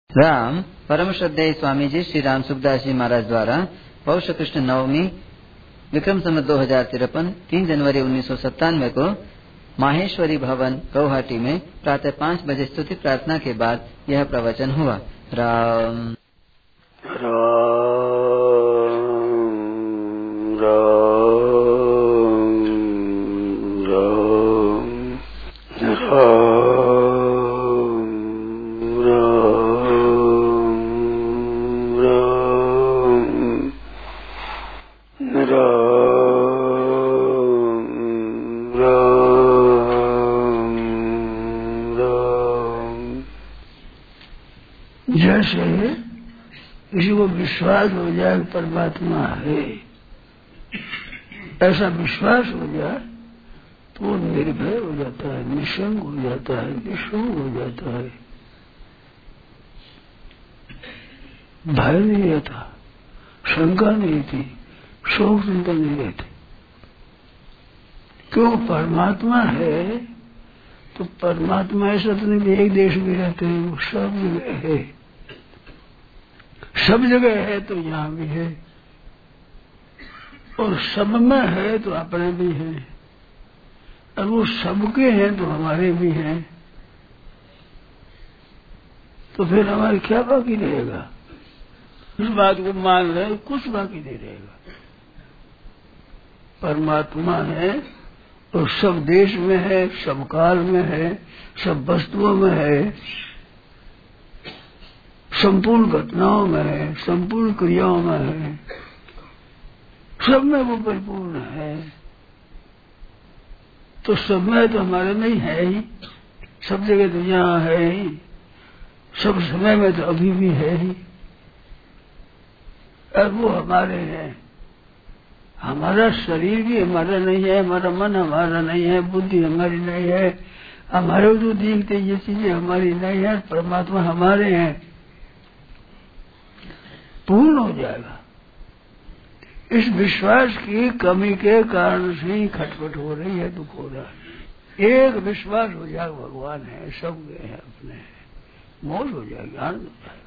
राम परम श्रद्धेय स्वामी जी श्री राम सुखदास जी महाराज द्वारा पौष कृष्ण नवमी विक्रम संवत 2053 3 जनवरी 1997 को माहेश्वरी भवन गुवाहाटी में प्रातः 5 बजे स्तुति प्रार्थना के बाद यह प्रवचन हुआ। राम जैसे किसी को विश्वास हो जाए परमात्मा है, ऐसा विश्वास हो जाए तो निर्भय हो जाता है, निशंक हो जाता है, निशंक हो जाता है। भय नहीं रहता, शंका नहीं थी, शोक चिंता नहीं रहती। क्यों? परमात्मा है तो परमात्मा ऐसा तो नहीं एक देश में रहते हैं, वो सब जगह है, सब जगह है तो यहाँ भी है, और सब में है तो अपने भी हैं, और वो सबके हैं तो हमारे भी हैं। तो फिर हमारे क्या बाकी रहेगा? इस बात को मान रहे कुछ बाकी नहीं रहेगा। परमात्मा है और सब देश में है, सब काल में है, सब वस्तुओं में है, संपूर्ण घटनाओं में है, संपूर्ण क्रियाओं में है, सब में वो परिपूर्ण है। तो सब में तो हमारे नहीं है ही, सब जगह तो यहाँ है ही, सब समय में तो अभी भी है ही, और वो हमारे हैं। हमारा शरीर भी हमारा नहीं है, हमारा मन हमारा नहीं है, बुद्धि हमारी नहीं है, हमारे जो दिखते ये चीजें हमारी नहीं है, परमात्मा हमारे हैं। पूर्ण हो जाएगा। इस विश्वास की कमी के कारण से ही खटपट हो रही है, दुख हो रहा है। एक विश्वास हो जाएगा भगवान है, सब गए हैं अपने हैं, मौज हो जाएगी, आनंद हो जाएगा।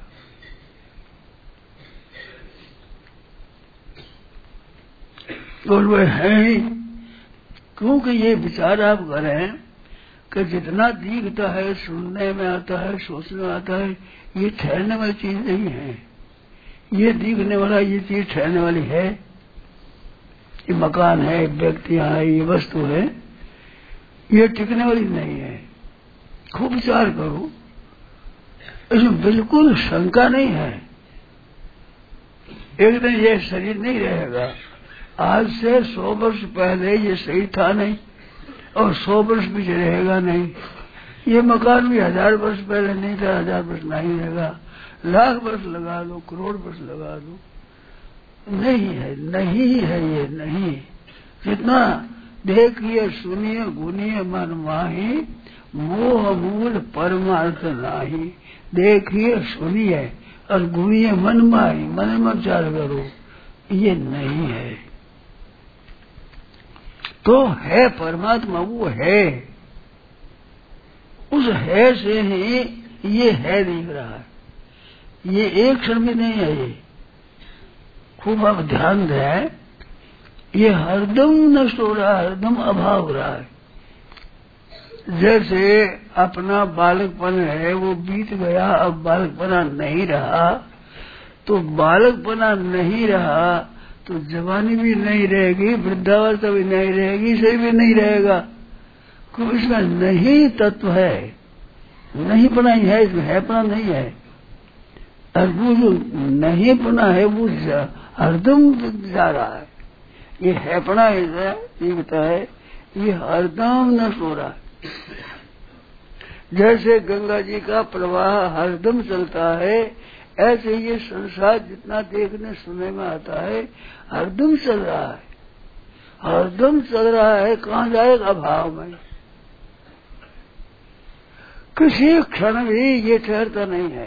और वह है ही, क्योंकि ये विचार आप करें कि जितना दिखता है, सुनने में आता है, सोचने में आता है, ये ठहरने वाली चीज नहीं है। ये दिखने वाला ये चीज ठहरने वाली है, ये मकान है, व्यक्तियां है, ये वस्तु है, ये टिकने वाली नहीं है। खूब विचार करो, इसमें बिल्कुल शंका नहीं है। एक दिन ये शरीर नहीं रहेगा। आज से 100 वर्ष पहले ये शरीर था नहीं, और 100 वर्ष भी रहेगा नहीं। ये मकान भी 1000 वर्ष पहले नहीं था, 1000 वर्ष नहीं रहेगा। लाख वर्ष लगा दो, करोड़ वर्ष लगा दो, नहीं है, नहीं है, ये नहीं। जितना देखिए, सुनिए, गुनिए मन माही, मोह मूल परमार्थ नाही। देखिए, सुनिए और गुनिए मन माही, मन में विचार करो, ये नहीं है। तो है परमात्मा, वो है, उस है से ही ये है दिख रहा है। ये एक क्षण में नहीं है। ये खूब आप ध्यान दें, ये हरदम नष्ट हो रहा है, हरदम अभाव हो रहा है। जैसे अपना बालकपन है वो बीत गया, अब बालकपना नहीं रहा, तो बालकपना नहीं रहा तो जवानी भी नहीं रहेगी, वृद्धावस्था भी नहीं रहेगी, सही भी नहीं रहेगा। क्योंकि इसमें नहीं तत्व है, नहीं पना ही है, इसमें है पना नहीं है। और वो जो नहीं पना है वो हरदम जा रहा है। ये है पना दिखता है, ये हरदम नष्ट हो रहा है। जैसे गंगा जी का प्रवाह हरदम चलता है, ऐसे ये संसार जितना देखने सुनने में आता है हरदम चल रहा है, हरदम चल रहा है। कहाँ जाएगा? अभाव में। किसी क्षण भी ये ठहरता नहीं है,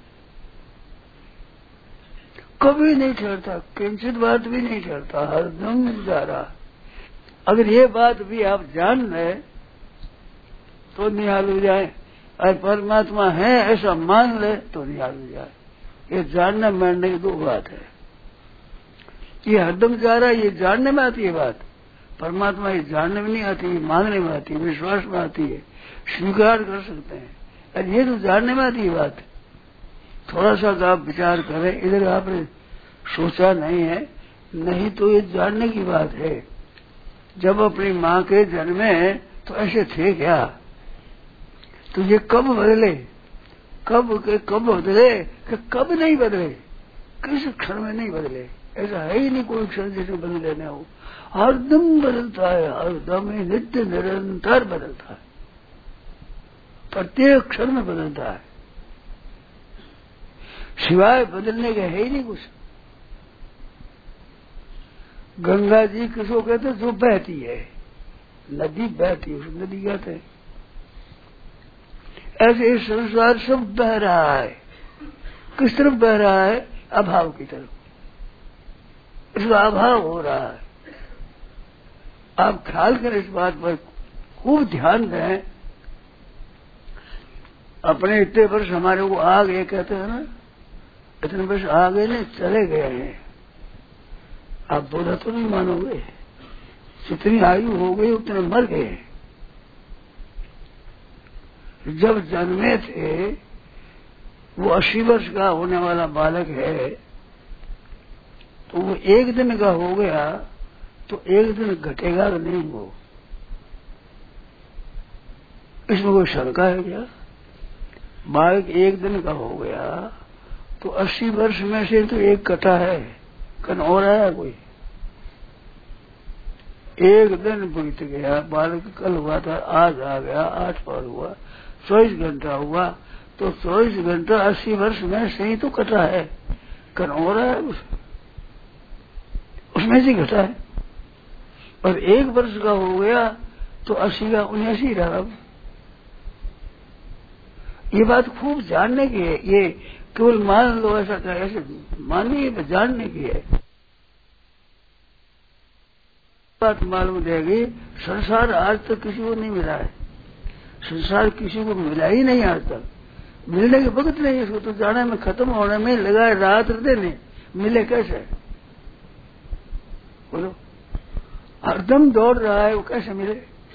कभी नहीं ठहरता, किंचित बात भी नहीं ठहरता, हरदम जा रहा। अगर ये बात भी आप जान लें तो निहाल हो जाए, और परमात्मा है ऐसा मान ले तो निहाल हो जाए। ये जानने मानने की दो बात है। ये हरदम जा रहा है, ये जानने में आती है बात। परमात्मा ये जानने में नहीं आती, ये मानने में आती है, विश्वास में आती है, स्वीकार कर सकते हैं। और ये तो जानने में आती है बात। थोड़ा सा आप विचार करें, इधर आपने सोचा नहीं है, नहीं तो ये जानने की बात है। जब अपनी माँ के जन्मे तो ऐसे थे क्या? तो ये कब बदले, कब बदले कि कब नहीं बदले, किस क्षण में नहीं बदले। ऐसा है ही नहीं कोई क्षण जिसे बदले न हो। हरदम बदलता है, हरदम ही नित्य निरंतर बदलता है, प्रत्येक क्षण में बदलता है, सिवाय बदलने के है ही नहीं कुछ। गंगा जी किसको कहते हैं? जो बहती है, नदी बहती है, उस नदी कहते हैं। ऐसे इस संसार सब बह रहा है। किस तरफ बह रहा है? अभाव की तरफ। इसका अभाव हो रहा है। आप ख्याल करें इस बात पर, खूब ध्यान दें। अपने इतने वर्ष हमारे को आ गए कहते हैं ना, इतने वर्ष आ गए नहीं, चले गए हैं। आप बोला तो नहीं मानोगे, जितनी आयु हो गई उतने मर गए। जब जन्मे थे वो 80 वर्ष का होने वाला बालक है, तो वो एक दिन का हो गया तो एक दिन घटेगा नहीं वो, इसमें कोई शंका है क्या? बालक एक दिन का हो गया तो 80 वर्ष में से तो एक कटा है, कन और आया कोई? एक दिन बीत गया, बालक कल हुआ था, आज आ गया, 8 बार हुआ, 24 घंटा हुआ, तो 24 घंटा 80 वर्ष में से ही तो कटा है, कन और आया उसमें से घटा है। और 1 वर्ष का हो गया तो 80 का 79 रहा। ये बात खूब जानने की है, ये केवल मान लो ऐसा क्या, ऐसे माननी है, जानने की है। बात मालूम देगी, संसार आज तक किसी को नहीं मिला है, संसार किसी को मिला ही नहीं आज तक। मिलने के वक्त नहीं, इसको तो जाने में, खत्म होने में लगा है रात दिन, मिले कैसे? बोलो, हरदम दौड़ रहा है, वो कैसे मिले?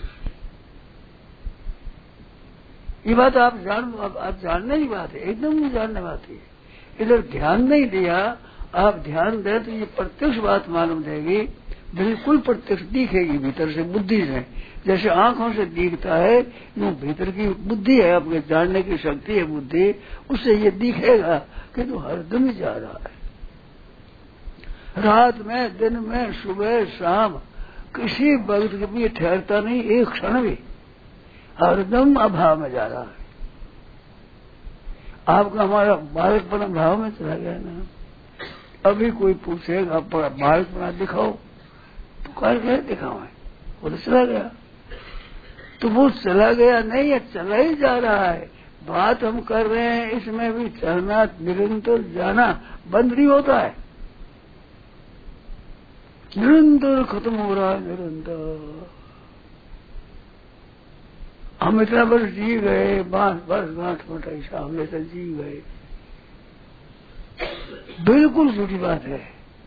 ये बात आप जान लो, आप जानने की बात है, एकदम जानने बात है। इधर ध्यान नहीं दिया, आप ध्यान दें तो ये प्रत्यक्ष बात मालूम देगी, बिल्कुल प्रत्यक्ष दिखेगी भीतर से, बुद्धि से। जैसे आंखों से दिखता है, वो भीतर की बुद्धि है, आपके जानने की शक्ति है बुद्धि, उससे ये दिखेगा कि तो हरदम ही जा रहा है। रात में, दिन में, सुबह शाम, किसी वक्त भी ठहरता नहीं, एक क्षण भी, हरदम अभाव में जा रहा है। आपका हमारा बालकपना भाव में चला गया ना। अभी कोई पूछेगा बालकपना दिखाओ, तो कह दिखाओ, वो तो चला गया। तो वो चला गया नहीं है, चला ही जा रहा है। बात हम कर रहे हैं, इसमें भी चलना, निरंतर जाना बंद नहीं होता है, निरंतर खत्म हो रहा है, निरंतर। हम इतना वर्ष जी गए, 5 वर्ष 8 मिनट ऐसा हमने तो जी गए, बिल्कुल झूठी बात है।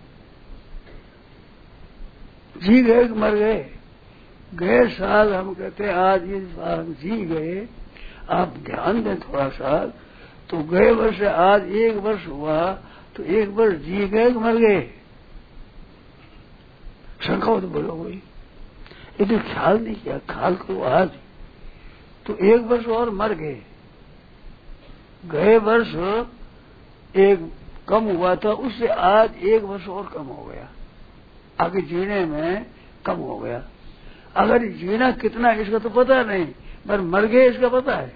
जी गए कि मर गए? गए साल हम कहते हैं, आज ये साल हम जी गए। आप ध्यान दें थोड़ा सा, तो गए वर्ष आज 1 वर्ष हुआ, तो 1 वर्ष जी गए कि मर गए? शंका हो तो बोलो कोई, इतने ख्याल नहीं किया, ख्याल करो आज तो 1 वर्ष और मर गए। गए वर्ष 1 कम हुआ था, उससे आज 1 वर्ष और कम हो गया, आगे जीने में कम हो गया। अगर जीना कितना इसका तो पता नहीं, पर मर गए इसका पता है।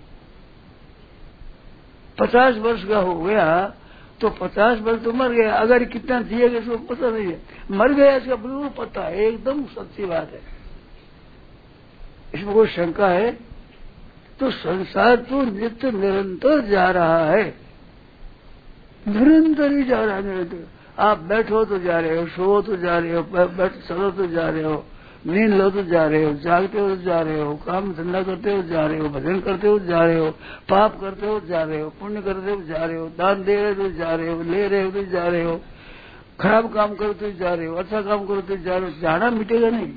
50 वर्ष का हो गया तो 50 वर्ष तो मर गया, अगर कितना जिएगा इसको पता नहीं है, मर गया इसका बिल्कुल पता है, एकदम सच्ची बात है, इसमें कोई शंका है? तो संसार तो नित्य निरंतर जा रहा है, निरंतर ही जा रहा है, निरंतर। आप बैठो तो जा रहे हो, सो तो जा रहे हो, बैठ चलो तो जा रहे हो, नींद लो तो जा रहे हो, जागते हो तो जा रहे हो, काम धंधा करते हो जा रहे हो, भजन करते हो जा रहे हो, पाप करते हो जा रहे हो, पुण्य करते हो जा रहे हो, दान दे रहे हो जा रहे हो, ले रहे हो तो जा रहे हो, खराब काम करते जा रहे हो, अच्छा काम करते जा रहे हो, जाना मिटेगा नहीं।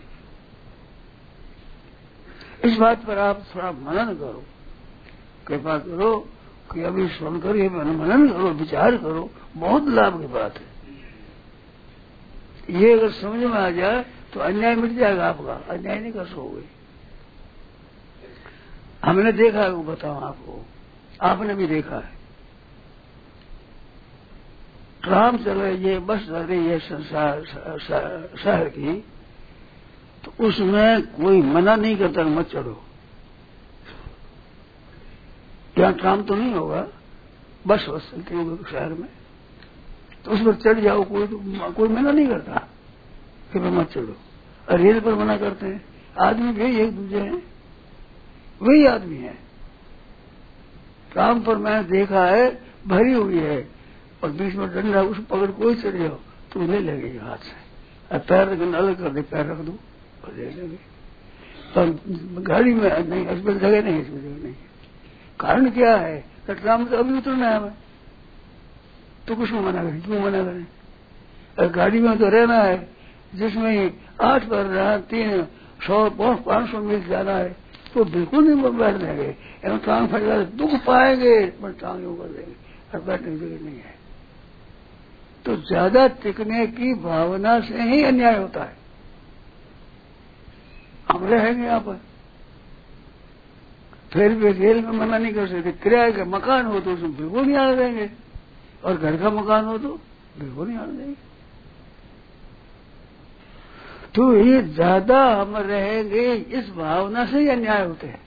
इस बात पर आप थोड़ा मनन करो, कृपा करो कि अभी सुनकर ये मनन करो, विचार करो, बहुत लाभ की बात है। ये अगर समझ में आ जाए तो अन्याय मिट जाएगा आपका, अन्याय नहीं कर सकोगे। हमने देखा है, वो बताऊं आपको, आपने भी देखा है। ट्राम चल रही है, बस चल रही है संसार शहर की, तो उसमें कोई मना नहीं करता मत चढ़ो। यहाँ ट्राम तो नहीं होगा, बस चलती होगी शहर में, तो उस पर चढ़ जाओ, कोई मना नहीं करता कि मत चढ़ो। और रेल पर मना करते हैं, आदमी भी एक दूसरे हैं, वही आदमी है। ट्राम पर मैंने देखा है भरी हुई है और बीच में डंडा, उस पकड़ कोई चढ़ जाओ तो नहीं लगेगी हाथ से, और पैर अलग कर दे, पैर रख दो और ले लगे। तो गाड़ी में नहीं, इसमें जगह नहीं, इसमें जगह नहीं। कारण क्या है? तो ट्राम तो अभी उतरना है हमें, तो कुछ मना करें, क्यों मना करें? और गाड़ी में तो रहना है, जिसमें 8 पर रहा, 300 500 मील जाना है, तो बिल्कुल नहीं बैठ देंगे। एवं टांग फट जाए दुख पाएंगे, पर टांग ऊपर देंगे, और बैठने की जगह नहीं है। तो ज्यादा टिकने की भावना से ही अन्याय होता है। हम रहेंगे यहाँ पर, फिर भी रेल में मना नहीं कर सकते। किराए का मकान हो तो उसमें बिल्कुल नहीं आने देंगे, और घर का मकान हो तो बिल्कुल नहीं आने देंगे। तो ये ज्यादा हम रहेंगे, इस भावना से ही अन्याय होते हैं।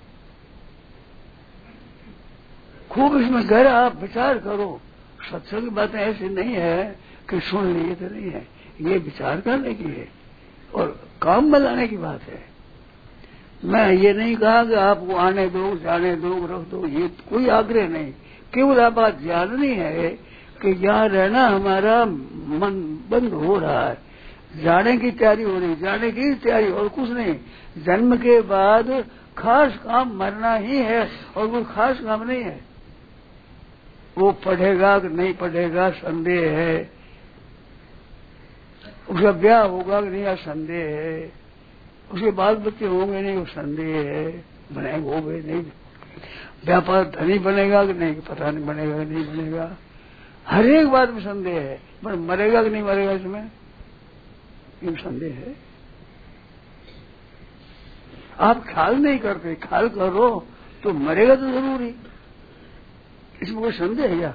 खूब इसमें गहरा आप विचार करो। सत्संग की बातें ऐसी नहीं है कि सुन लिए तो नहीं है, ये विचार करने की है और काम में लाने की बात है। मैं ये नहीं कहा कि आपको आने दो, जाने दो, रख दो, ये कोई आग्रह नहीं। केवल आप बात जाननी है कि यहाँ रहना हमारा मन बंद हो रहा है, जाने की तैयारी हो रही, जाने की तैयारी और कुछ नहीं। जन्म के बाद खास काम मरना ही है, और कोई खास काम नहीं है। वो पढ़ेगा कि नहीं पढ़ेगा संदेह है, उसका ब्याह होगा कि नहीं संदेह है, उसके बाल बच्चे होंगे नहीं वो संदेह है, बनेंगे हो गए नहीं, व्यापार धनी बनेगा कि नहीं पता नहीं, बनेगा कि नहीं बनेगा, हर एक बात में संदेह है। पर मरेगा कि नहीं मरेगा इसमें ये संदेह है। आप ख्याल नहीं करते, ख्याल करो तो मरेगा तो जरूरी, इसमें कोई संदेह है क्या?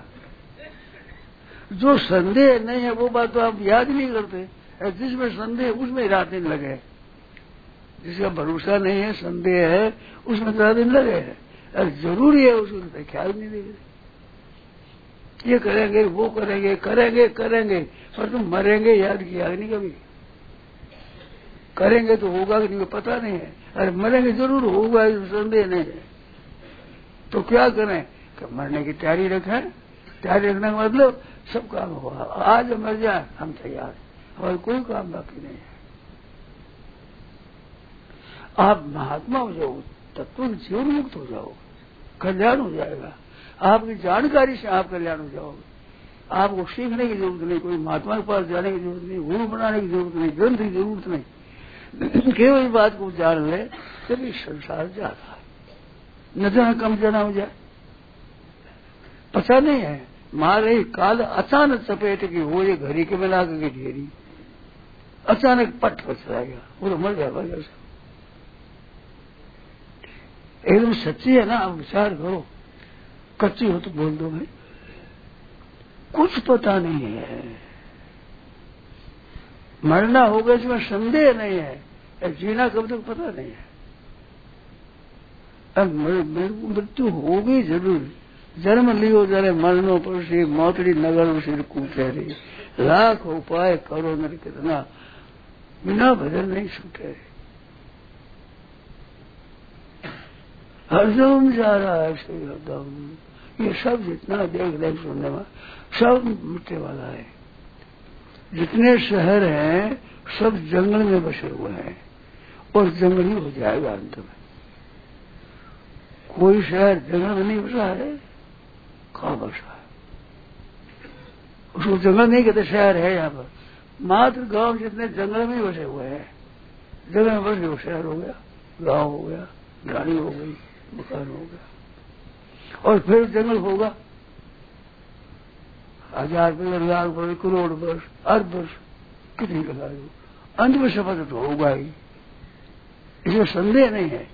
जो संदेह नहीं है वो बात तो आप याद नहीं करते, जिसमें संदेह उसमें रात दिन लगे, जिसका भरोसा नहीं है, संदेह है, उसमें रात दिन लगे है, और जरूरी है उसको ख्याल नहीं देंगे। ये करेंगे, वो करेंगे, करेंगे करेंगे, पर तुम मरेंगे याद किया नहीं कभी। करेंगे तो होगा कि नहीं पता नहीं है, अरे मरेंगे जरूर होगा, संदेह नहीं है। तो क्या करें कि मरने की तैयारी रखें। तैयारी रखने का मतलब सब काम होगा, आज मर जाए हम तैयार, और कोई काम बाकी नहीं है। आप महात्मा हो जाओ, तत्व जीवन मुक्त हो जाओ, कल्याण हो जाएगा। आपकी जानकारी से आप कल्याण हो जाओगे। आपको सीखने की जरूरत नहीं, कोई महात्मा के पास जाने की जरूरत नहीं, गुरु बनाने की जरूरत नहीं, ग्रंथ की जरूरत नहीं। केवल बात को जान ले तभी संसार जाता है, न जाने कम जाना हो जाए पता नहीं है। मारे काल अचानक चपेट की हो, ये घड़ी के मिला के ढेरी अचानक पट पर चला गया, वो तो मर गया वजह से। एकदम सच्ची है ना, आप विचार करो। कच्ची हो तो बोल दो भाई, कुछ पता नहीं है। मरना होगा इसमें संदेह नहीं है, जीना कब तक पता नहीं है। अब मृत्यु होगी जरूर, जन्म लियो जरे मरणों पर से मौतरी नगर सिर कूटे रे, लाख उपाय करो नर कितना, बिना भजन नहीं छूटे। हरदम जा रहा है श्री हरदम, ये सब जितना देख देख सुनने वाला सब मिटने वाला है। जितने शहर हैं सब जंगल में बसे हुए हैं, और जंगली हो जाएगा अंत में। कोई शहर जंगल में नहीं बसा है, कहाँ बसा है? उसको जंगल नहीं कहते, शहर है यहाँ पर। मात्र गांव जितने जंगल में बसे हुए हैं, जंगल में बस गए, शहर हो गया, गांव हो गया, गाड़ी हो गई, मकान हो गया। और फिर जंगल होगा 1000 वर्ष, लाख वर्ष, करोड़ वर्ष, अर्ध वर्ष, कितनी लगाए, अंत में शपथ तो होगा ही, इसमें संदेह नहीं है।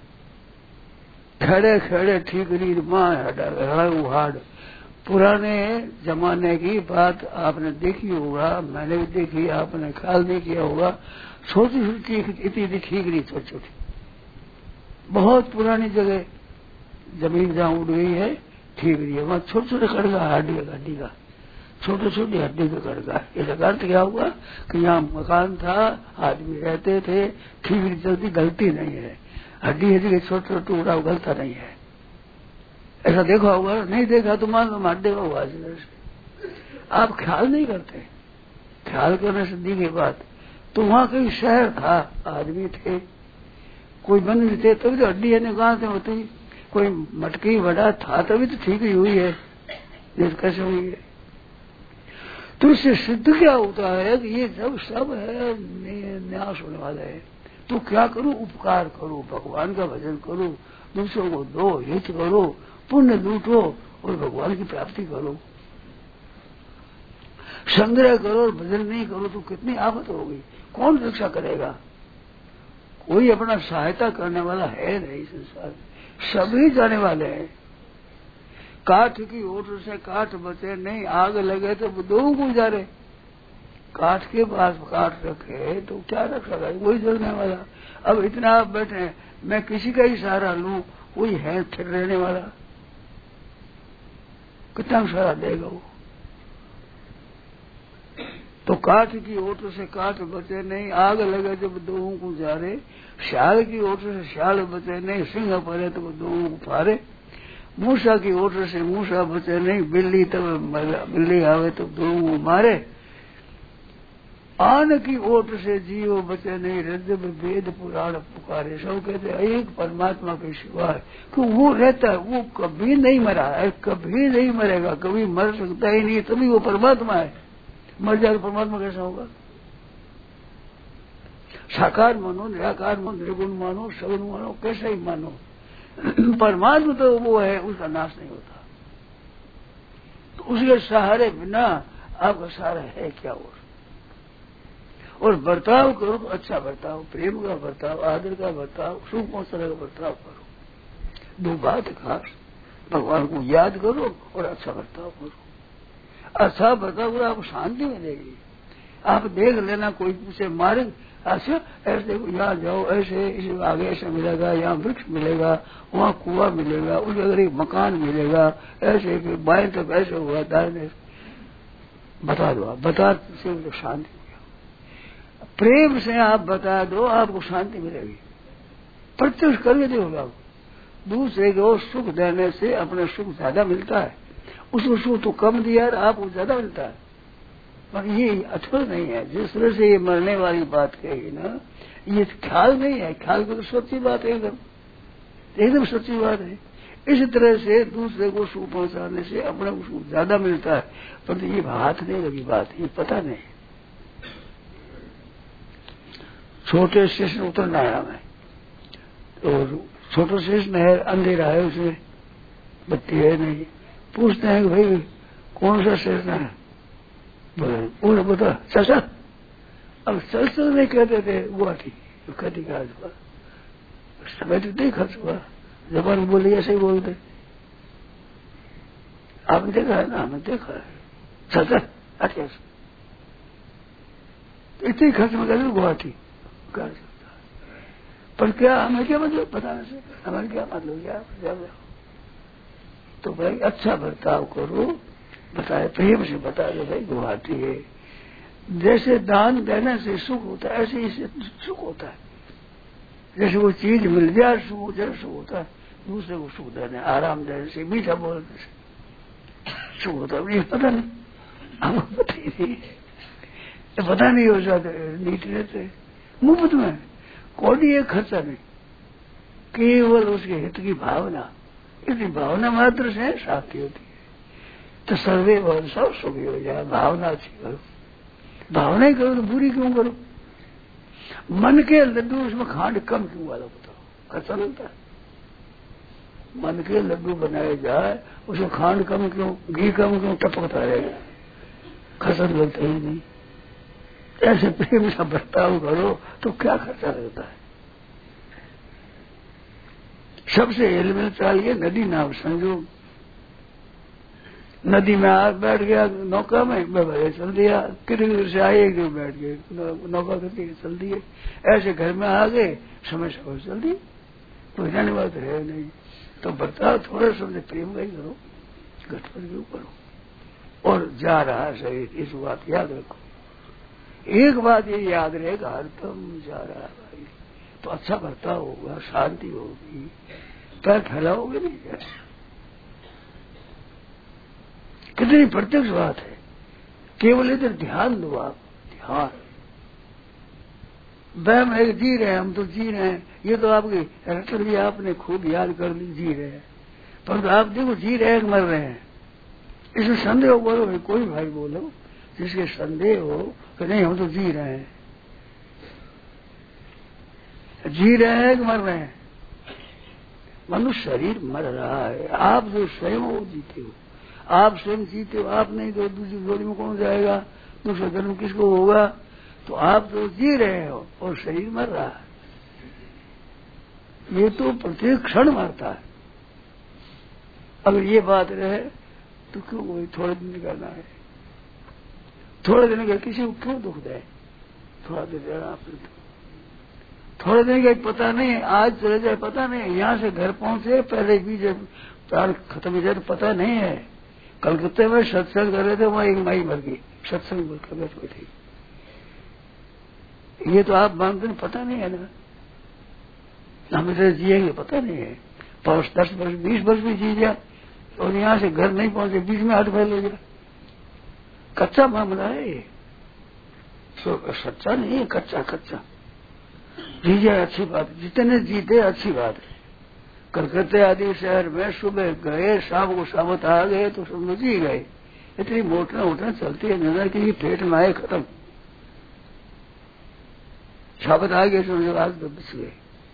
खड़े खड़े ठीकरी माँ हाड़, पुराने जमाने की बात आपने देखी होगा, मैंने भी देखी, आपने ख्याल नहीं किया होगा। छोटी छोटी इतनी ठीकरी, छोटी छोटी, बहुत पुरानी जगह जमीन जहाँ उड़ गई है ठीकरी है, वहां छोटे छोटे कड़का, हड्डी का छोटे छोटे हड्डी का कड़का। इसका अर्थ क्या हुआ कि यहाँ मकान था, आदमी रहते थे, ठीकरी जल्दी गलती नहीं है, हड्डी के छोटे छोटे टुकड़ा गलता नहीं है। ऐसा देखा होगा, नहीं देखा तो मान लो मार देगा हुआ। आप ख्याल नहीं करते, ख्याल करने से दी गई बात। तो वहां कहीं शहर था, आदमी थे, कोई बंद थे, तभी तो हड्डी है कहाँ से होती, कोई मटकी बड़ा था तभी तो ठीक ही हुई है, कैसे हुई है। तो इससे सिद्ध क्या होता है कि ये सब है न्यास होने वाला है। तो क्या करो, उपकार करो, भगवान का भजन करो, दूसरों को दो, हित करो, पुण्य लूटो और भगवान की प्राप्ति करो। संग्रह करो और भजन नहीं करो तो कितनी आफत होगी, कौन रक्षा करेगा? कोई अपना सहायता करने वाला है नहीं संसार, सभी जाने वाले हैं। काठ की ओट से काठ बचे नहीं, आग लगे तो दो गुजारे। काठ के पास काठ रखे तो क्या रखा गया, वही जलने वाला। अब इतना आप बैठे, मैं किसी का ही सहारा लूं, कोई है फिर रहने वाला, कितना सहारा देगा वो? तो काठ की ओट से काठ बचे नहीं, आग लगे जब दो गुजारे। श्याल की ओट से श्याल बचे नहीं, सिंह पड़े तो दो फारे। मूसा की ओट से मूसा बचे नहीं, बिल्ली तब बिल्ली आवे तो दो मारे। आन की ओट से जीव बचे नहीं, रजब वेद पुराण पुकारे। सब कहते हैं एक परमात्मा के सिवा कि वो रहता है, वो कभी नहीं मरा है, कभी नहीं मरेगा, कभी मर सकता ही नहीं, तभी वो परमात्मा है। मर जाए तो परमात्मा कैसा होगा? साकार मानो, निराकार मानो, निर्गुण मानो, सगुण मानो, कैसा ही मानो, परमात्मा तो वो है, उसका नाश नहीं होता। तो उसके सहारे बिना आपका सहारा है क्या? और बर्ताव करो तो अच्छा बर्ताव, प्रेम का बर्ताव, आदर का बर्ताव, सुख पहुंचाने का बर्ताव करो। दो बात खास, भगवान को याद करो और अच्छा बर्ताव करो। अच्छा बर्ताव करो, आपको शांति मिलेगी। आप देख लेना, कोई पूछे मार्ग, अच्छा ऐसे यहाँ जाओ, ऐसे इस आगे ऐसे मिलेगा, यहाँ वृक्ष मिलेगा, वहाँ कुआं मिलेगा, उस जगह एक मकान मिलेगा, ऐसे बाएं तक ऐसे हुआ, दाएं बता दो। आप बता से शांति, प्रेम से आप बता दो, आपको शांति मिलेगी। प्रत्यक्ष करके देखोगे आप, दूसरे को सुख देने से अपने सुख ज्यादा मिलता है, उसको सुख तो कम दिया आपको ज्यादा मिलता है। पर ये अटकल नहीं है। जिस तरह से ये मरने वाली बात कही ना, ये ख्याल नहीं है, ख्याल की तो सच्ची बात है, एकदम सच्ची बात है। इस तरह से दूसरे को सुख पहुंचाने से अपने को सुख ज्यादा मिलता है, पर ये हाथ नहीं लगी बात, ये पता नहीं। छोटे स्टेशन उतरना है हमें, तो छोटे स्टेशन है, अंधेरा है, उसमें बत्ती है नहीं। पूछते हैं कि भाई कौन सा स्टेशन है, बोले बता चाचा। अब चल नहीं कहते थे, गुवाहाटी कटी का समय तो नहीं खर्च हुआ, जबान बोली ऐसे ही बोलते। आपने देखा है ना, हमें देखा है, चाचा अच्छा इतने खर्च में कहते गुवाहाटी कर सकता है। पर क्या हमें क्या मतलब बताने से, हमारे क्या मतलब क्या? तो भाई अच्छा बर्ताव करो, बताए प्रेम से बता दो भाई गुवाहाटी है। जैसे दान देने से सुख होता है, ऐसे इससे सुख होता है। जैसे वो चीज मिल जाए सुख होता है, दूसरे को सुख देने, आराम देने से, मीठा बोलने से सुख होता है। पता नहीं, हमको पता ही नहीं, पता नहीं हो जाते, नीट रहते मुफ्त में। कोई एक खर्चा नहीं, केवल उसके हित की भावना, इतनी भावना मात्र से शांति होती है। तो सर्वे भवन सब सुखी हो जाए, भावना अच्छी करो। भावना ही करो तो बुरी क्यों करो? मन के लड्डू उसमें खांड कम क्यों वाला बताओ, खर्चा लगता है। मन के लड्डू बनाए जाए उसमें खांड कम क्यों, घी कम क्यों, टपकता रहेगा, खर्चा लगता ही नहीं। ऐसे प्रेम का बर्ताव करो तो क्या खर्चा लगता है? सबसे हेलमेल चाहिए नदी नाव संजो। नदी में आ बैठ गया नौका में, भले चल दिया, किधर से आए जो बैठ गए नौका करके चल दिए। ऐसे घर में आ गए, समय से चल दी, कोई जाने बात है नहीं। तो बर्ताव थोड़ा समझे प्रेम का ही करो, घटपट क्यों करो। और जा रहा शरीर, इस बात याद रखो। एक बात ये याद रहेगा, हरदम जा रहा है भाई, तो अच्छा बर्ताव होगा, शांति होगी, पैर फैलाओगे नहीं क्या? कितनी प्रत्यक्ष बात है। केवल इधर ध्यान दो आप, ध्यान। वहम है जी रहे हैं, हम तो जी रहे हैं, ये तो आपकी रटन भी आपने खूब याद कर ली, जी रहे हैं। परंतु आप देखो जी रहे हैं कि मर रहे हैं, इसमें संदेह हो। बोलो कोई भाई बोलो जिसके संदेह हो कि नहीं हम तो जी रहे हैं, जी रहे हैं कि मर रहे हैं? मनुष्य शरीर मर रहा है, आप जो स्वयं हो जीते हो, आप स्वयं जीते हो। आप नहीं तो दूसरी जोड़ी में कौन जाएगा, दूसरा जन्म किसको होगा? तो आप तो जी रहे हो और शरीर मर रहा है। ये तो प्रत्येक क्षण मरता है। अगर ये बात रहे तो क्यों वही थोड़े दिन करना है? थोड़े दिन का किसी को क्यों दुख दे? थोड़ा दिन देना आपने, थोड़े दिन का पता नहीं, आज चले जाए पता नहीं, यहाँ से घर पहुंचे पहले भी जब प्राण खत्म हो जाए तो पता नहीं है। कलकत्ते में सत्संग कर रहे थे, वहां एक माई मर गई, सत्संग कर बैठी थी। ये तो आप मानते पता नहीं है ना, हम इधर जिएंगे पता नहीं है। 5, 10 वर्ष 20 वर्ष भी जी जाए और यहाँ से घर नहीं पहुंचे, बीच में हाथ फैल हो जाए। कच्चा मामला है ये, तो सच्चा नहीं है, कच्चा कच्चा। जी जाए अच्छी बात, जितने जीते अच्छी बात है। कलकत्ते आदि शहर में सुबह गए, शाम को सामत आ गए तो समझ जी गए। इतनी मोटर चलती है नजर की पेट में आए, खत्म। साबत आ गए समझो आज तो बच गए।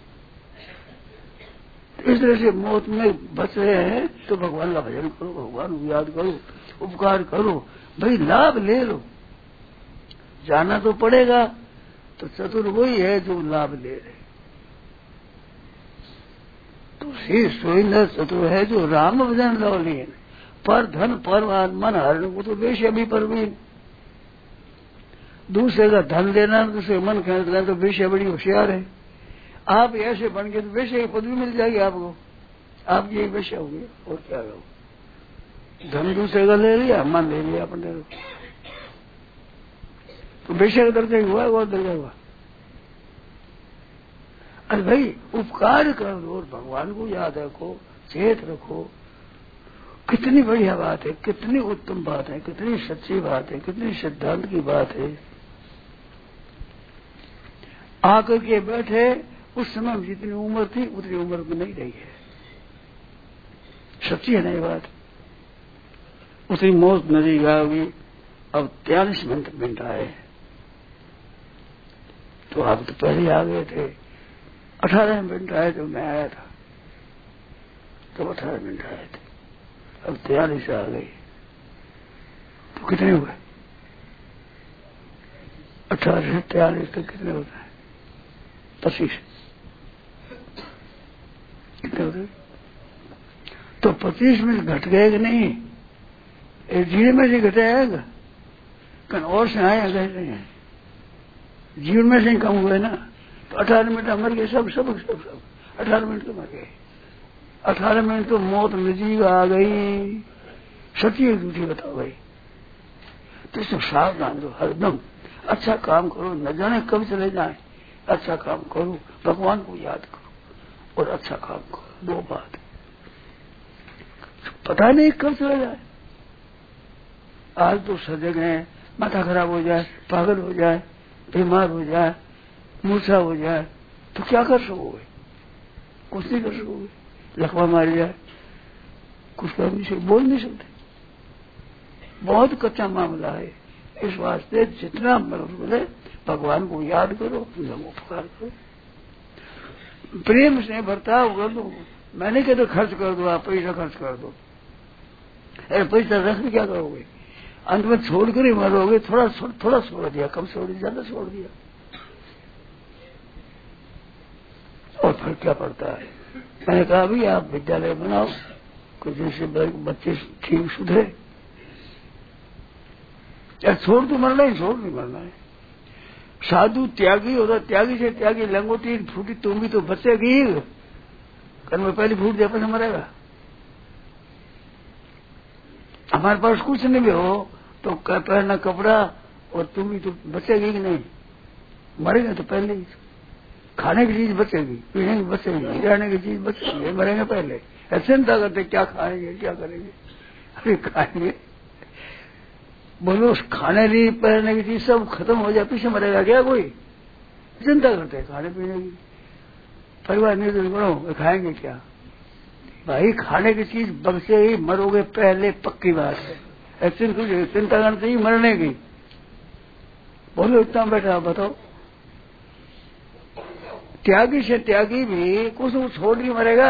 इस तरह से मौत में बच रहे हैं तो भगवान का भजन करो, भगवान को याद करो, उपकार करो, भाई लाभ ले लो। जाना तो पड़ेगा, तो चतुर वही है जो लाभ ले रहे। तो श्री सुरेंद्र चतुर है जो राम भजन लौलीन, पर धन पर मन हरण को तो बेशे भी परवीन। दूसरे का धन लेना, दूसरे मन खरीद लेना तो बेशे बड़ी होशियार है। आप ऐसे बन गए तो बेशे की पदवी मिल जाएगी आपको, आपकी एक बेशे होगी और क्या करो। धन दूसरे का ले लिया, मन ले लिया अपने, तो बेशे का दर्जा हुआ और दर्जा हुआ। अरे भाई उपकार करो और भगवान को याद रखो, चेत रखो। कितनी बढ़िया बात है, कितनी उत्तम बात है, कितनी सच्ची बात है, कितनी सिद्धांत की बात है। आकर के बैठे, उस समय जितनी उम्र थी उतनी उम्र में नहीं रही है। सच्ची है ना ये बात? उतनी मौत नजदीक आ गई। अब 43 मिनट आए, तो आप तो पहले आ गए थे। 18 मिनट आए तो मैं आया था, तो 18 मिनट आए थे। अब 43 आ गई तो कितने हुए? 18 से 43 तक कितने होते हैं? 25 कितने होते? तो 25 मिनट घट गए कि नहीं? एक जीवन में से घटाएगा, कहीं और से आए गए नहीं है, जीवन में से कम हुए ना। तो 18 मिनट मर गए, सब 18 मिनट तो मर गए। 18 मिनट तो मौत नजीक आ गई। सच्ची एक झूठी बताओ भाई। तो इसमें सावधान दो, हरदम अच्छा काम करो, न जाने कब चले जाए। अच्छा काम करो, भगवान को याद करो और अच्छा काम करो, 2 बात। पता नहीं कब चले जाए। आज तो सजग है, माथा खराब हो जाए, पागल हो जाए, बीमार हो जाए, मूर्छा हो जाए, तो क्या कर सकोगे? कुछ नहीं कर सकोगे। लकवा मार जाए, कुछ कर नहीं सकते, बोल नहीं सकते। बहुत कच्चा मामला है। इस वास्ते जितना बोले भगवान को याद करो, उपकार करो, प्रेम से बर्ताव कर दो। मैंने कहते खर्च कर दो, आप पैसा खर्च कर दो। अरे पैसा रख के क्या करोगे? अंत में छोड़कर ही मरोगे। थोड़ा छोड़ दिया, कम छोड़ दिया, ज्यादा छोड़ दिया, और फिर क्या पड़ता है? मैंने कहा भी आप विद्यालय बनाओ कि जैसे बच्चे ठीक सुधरे। या छोड़ तो मरना ही, छोड़ नहीं मरना है। साधु त्यागी होता, त्यागी से त्यागी लंगोटी फूटी तुम भी तो बचेगी। कल में पहली फूट दे पैसा मरेगा। हमारे पास कुछ नहीं भी हो तो पहनना कपड़ा और तुम भी तो बचेगी कि नहीं? मरेंगे तो पहले ही। खाने की चीज बचेगी, पीने की बचेगी, रहने की चीज बचेगी, मरेंगे पहले। चिंता करते क्या खाएंगे, क्या करेंगे? अरे खाएंगे, बोलो खाने की पहनने की चीज सब खत्म हो जाए, पीछे मरेगा क्या कोई? चिंता करते खाने पीने की। परिवार निर्दोष बनो, खाएंगे क्या? भाई खाने की चीज बगसे ही मरोगे पहले, पक्की बात है। चिंता करते ही मरने की। बोलो इतना बैठा, बताओ। त्यागी से त्यागी भी कुछ छोड़ के मरेगा।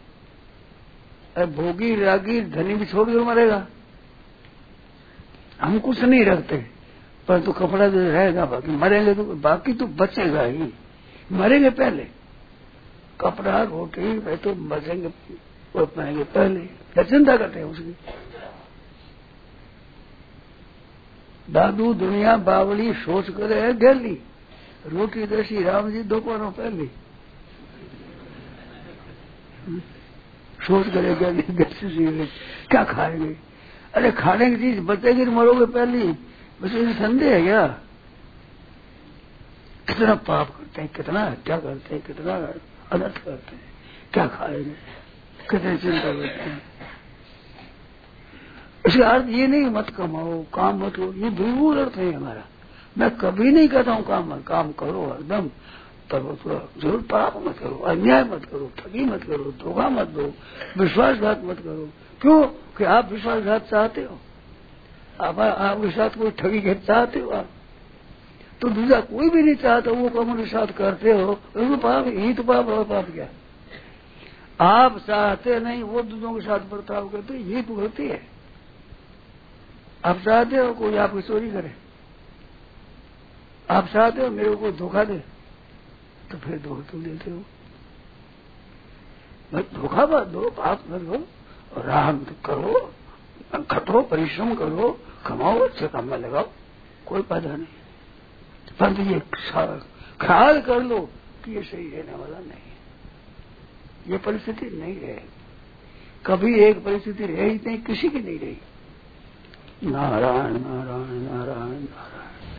भोगी रागी धनी भी छोड़ कर मरेगा। हम कुछ नहीं रखते, परंतु कपड़ा जो रहेगा, बाकी मरेंगे तो बाकी तो बचेगा ही। मरेंगे पहले, कपड़ा रोटी वे तो बचेंगे और पाएंगे पहले। क्या चिंता करते हैं उसकी? दादू दुनिया बावली सोच करे है गली, रोटी देसी राम जी दोपहरों पहले सोच करे गली देसी क्या खाएंगे? अरे खाने की चीज बचेगी तो मरोगे पहले। बस ये संदेह है क्या? कितना पाप करते हैं, कितना हत्या करते हैं, कितना अनर्थ करते हैं, क्या खाएंगे, कितनी चिंता करते हैं। इसका अर्थ ये नहीं मत कमाओ, काम मत करो, ये बिल्कुल अर्थ है हमारा। मैं कभी नहीं कहता हूँ काम करो हरदम, पर थोड़ा जरूर पाप मत करो, अन्याय मत करो, ठगी मत करो, धोखा मत दो, विश्वासघात मत करो। क्यों कि आप विश्वासघात चाहते हो? आपके साथ कोई ठगी के चाहते हो आप? तो दूसरा कोई भी नहीं चाहता, वो काम के साथ करते हो, तो पाप ही तो पाप हो। पाप क्या? आप चाहते नहीं, वो दूसरों के साथ बर्ताव करते, ये तो होती है। आप चाहते हो कोई आपकी चोरी करे, आप चाहते हो मेरे को धोखा दे, तो फिर धोखा क्यों देते हो? धोखा मत दो, पाप मत दो, राह करो, खटो, परिश्रम करो, कमाओ, अच्छे काम में लगाओ, कोई फायदा नहीं। परंतु ये ख्याल कर लो कि ये सही रहने वाला नहीं। ये परिस्थिति नहीं रहे, कभी एक परिस्थिति रही नहीं, किसी की नहीं रही। नारायण नारायण नारायण नारायण।